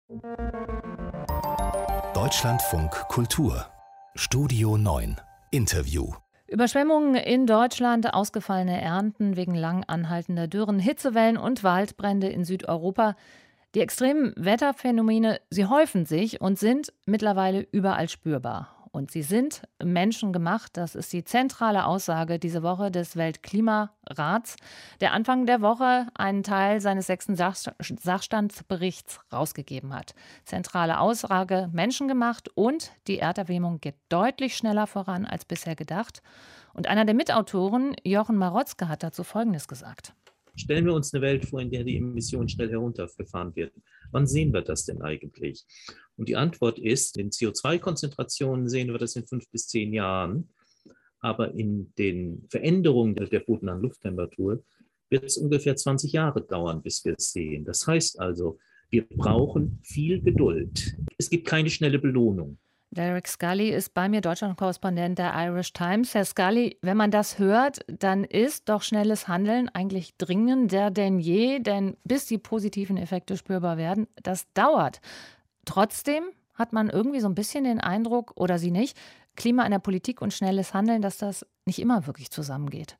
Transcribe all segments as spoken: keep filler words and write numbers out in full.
Deutschlandfunk Kultur Studio neun Interview. Überschwemmungen in Deutschland, ausgefallene Ernten wegen lang anhaltender Dürren, Hitzewellen und Waldbrände in Südeuropa. Die extremen Wetterphänomene, sie häufen sich und sind mittlerweile überall spürbar. Und sie sind menschengemacht. Das ist die zentrale Aussage diese Woche des Weltklimarats, der Anfang der Woche einen Teil seines sechsten Sach- Sachstandsberichts rausgegeben hat. Zentrale Aussage: menschengemacht, und die Erderwärmung geht deutlich schneller voran als bisher gedacht. Und einer der Mitautoren, Jochen Marotzke, hat dazu Folgendes gesagt. Stellen wir uns eine Welt vor, in der die Emissionen schnell heruntergefahren werden. Wann sehen wir das denn eigentlich? Und die Antwort ist, in C O zwei Konzentrationen sehen wir das in fünf bis zehn Jahren. Aber in den Veränderungen der bodenahen Lufttemperatur wird es ungefähr zwanzig Jahre dauern, bis wir es sehen. Das heißt also, wir brauchen viel Geduld. Es gibt keine schnelle Belohnung. Derek Scully ist bei mir, Deutschland-Korrespondent der Irish Times. Herr Scully, wenn man das hört, dann ist doch schnelles Handeln eigentlich dringender denn je, denn bis die positiven Effekte spürbar werden, das dauert. Trotzdem hat man irgendwie so ein bisschen den Eindruck, oder Sie nicht, Klima in der Politik und schnelles Handeln, dass das nicht immer wirklich zusammengeht.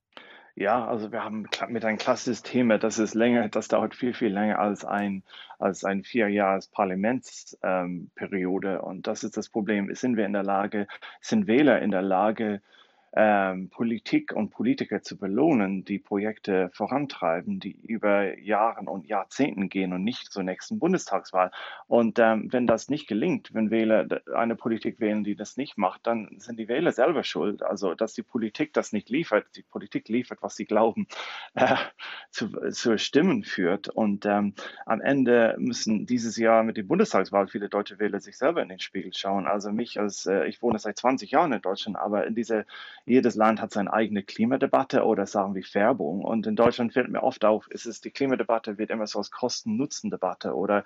Ja, also wir haben kla- mit einem klassisches Thema, das ist länger, das dauert viel, viel länger als ein, als ein vierjahres Parlamentsperiode. Ähm, Periode. Und das ist das Problem. Sind wir in der Lage, sind Wähler in der Lage, ähm, Politik und Politiker zu belohnen, die Projekte vorantreiben, die über Jahren und Jahrzehnten gehen und nicht zur nächsten Bundestagswahl. Und ähm, wenn das nicht gelingt, wenn Wähler d- eine Politik wählen, die das nicht macht, dann sind die Wähler selber schuld. Also, dass die Politik das nicht liefert, die Politik liefert, was sie glauben, äh, zu, zu Stimmen führt. Und ähm, am Ende müssen dieses Jahr mit der Bundestagswahl viele deutsche Wähler sich selber in den Spiegel schauen. Also mich als, äh, ich wohne seit zwanzig Jahren in Deutschland, aber in diese jedes Land hat seine eigene Klimadebatte oder sagen wir Färbung. Und in Deutschland fällt mir oft auf, ist es, die Klimadebatte wird immer so als Kosten-Nutzen-Debatte oder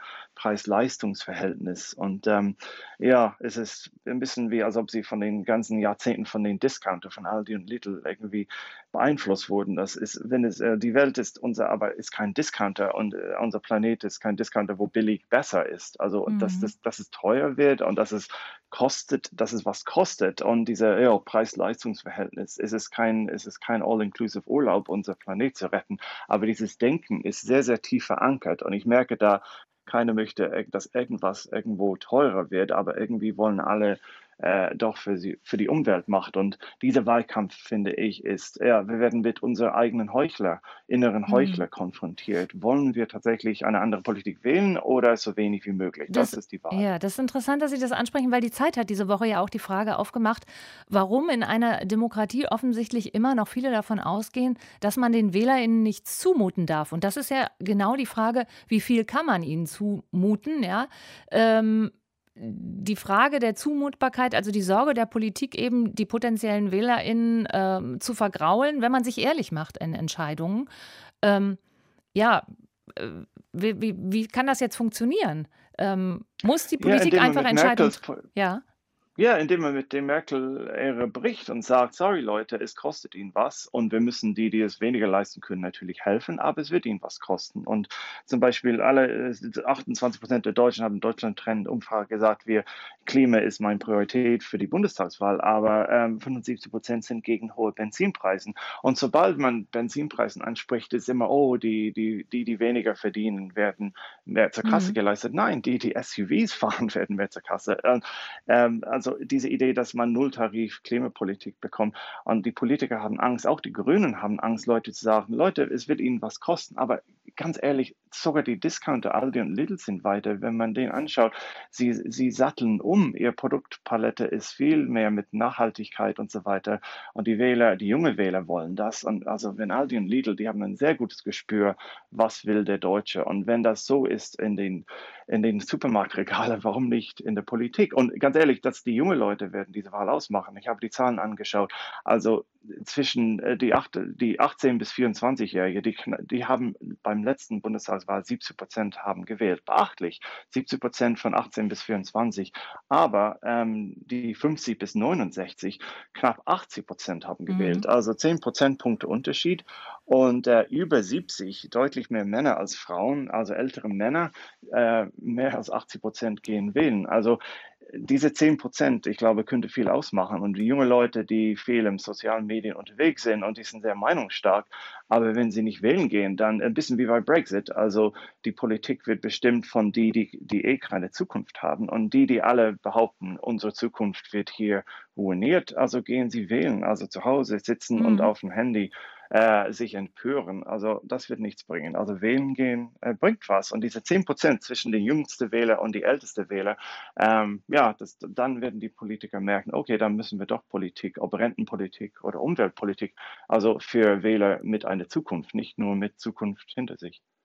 Preis-Leistungs-Verhältnis. Und ähm, ja, es ist ein bisschen wie, als ob sie von den ganzen Jahrzehnten von den Discounter, von Aldi und Lidl irgendwie beeinflusst wurden. Das ist, wenn es, äh, die Welt ist unser, aber ist kein Discounter, und äh, unser Planet ist kein Discounter, wo billig besser ist. Also, dass, Mhm. das, dass es teuer wird und dass es kostet, dass es was kostet. Und dieser ja, Preis-Leistungs-Verhältnis, ist es kein, ist es kein All-Inclusive Urlaub, unser Planet zu retten. Aber dieses Denken ist sehr, sehr tief verankert. Und ich merke da, keiner möchte, dass irgendwas irgendwo teurer wird, aber irgendwie wollen alle äh, doch für, sie, für die Umwelt macht. Und dieser Wahlkampf, finde ich, ist, ja, wir werden mit unserer eigenen Heuchler, inneren Mhm. Heuchler konfrontiert. Wollen wir tatsächlich eine andere Politik wählen oder so wenig wie möglich? Das Das, ist die Wahl. ja, das ist interessant, dass Sie das ansprechen, weil die Zeit hat diese Woche ja auch die Frage aufgemacht, warum in einer Demokratie offensichtlich immer noch viele davon ausgehen, dass man den WählerInnen nichts zumuten darf. Und das ist ja genau die Frage, wie viel kann man ihnen zumuten, ja? Ähm, die Frage der Zumutbarkeit, also die Sorge der Politik eben, die potenziellen WählerInnen ähm, zu vergraulen, wenn man sich ehrlich macht in Entscheidungen. Ähm, ja, äh, wie, wie, wie kann das jetzt funktionieren? Ähm, muss die Ja, Politik indem man einfach mit Entscheidungen... Merkels Ja. Ja, indem man mit dem Merkel-Ära bricht und sagt, sorry Leute, es kostet ihnen was, und wir müssen die, die es weniger leisten können, natürlich helfen, aber es wird ihnen was kosten. Und zum Beispiel alle äh, achtundzwanzig Prozent der Deutschen haben in Deutschland-Trend-Umfrage gesagt, wir, Klima ist meine Priorität für die Bundestagswahl, aber ähm, fünfundsiebzig Prozent sind gegen hohe Benzinpreise. Und sobald man Benzinpreisen anspricht, ist immer, oh, die, die, die, die weniger verdienen, werden mehr zur Kasse Mhm. geleistet. Nein, die, die S U Vs fahren, werden mehr zur Kasse. Ähm, ähm, also diese Idee, dass man Nulltarif Klimapolitik bekommt. Und die Politiker haben Angst, auch die Grünen haben Angst, Leute zu sagen, Leute, es wird ihnen was kosten. Aber ganz ehrlich, sogar die Discounter, Aldi und Lidl sind weiter. Wenn man den anschaut, sie, sie satteln um. Ihre Produktpalette ist viel mehr mit Nachhaltigkeit und so weiter. Und die Wähler, die junge Wähler wollen das. Und also wenn Aldi und Lidl, die haben ein sehr gutes Gespür, was will der Deutsche. Und wenn das so ist in den, in den Supermarktregalen, warum nicht in der Politik? Und ganz ehrlich, dass die junge Leute werden diese Wahl ausmachen. Ich habe die Zahlen angeschaut. Also zwischen äh, die, acht, die achtzehn- bis vierundzwanzig-Jährige, die, die haben beim letzten Bundestagswahl siebzig Prozent haben gewählt. Beachtlich. siebzig Prozent von achtzehn bis vierundzwanzig. Aber ähm, die fünfzig bis neunundsechzig, knapp achtzig Prozent haben gewählt. Mhm. Also zehn Prozentpunkte Unterschied. Und äh, über siebzig, deutlich mehr Männer als Frauen, also ältere Männer, äh, mehr als achtzig Prozent gehen wählen. Also diese zehn Prozent, ich glaube, könnte viel ausmachen. Und die junge Leute, die viel in sozialen Medien unterwegs sind und die sind sehr meinungsstark, aber wenn sie nicht wählen gehen, dann ein bisschen wie bei Brexit. Also die Politik wird bestimmt von die, die, die eh keine Zukunft haben. Und die, die alle behaupten, unsere Zukunft wird hier ruiniert, also gehen sie wählen, also zu Hause sitzen und Mhm. auf dem Handy äh, sich empören. Also das wird nichts bringen. Also wählen gehen äh, bringt was. Und diese zehn Prozent zwischen den jüngsten Wähler und die ältesten Wähler, ähm, ja, das, dann werden die Politiker merken, okay, dann müssen wir doch Politik, ob Rentenpolitik oder Umweltpolitik, also für Wähler mit einer Zukunft, nicht nur mit Zukunft hinter sich.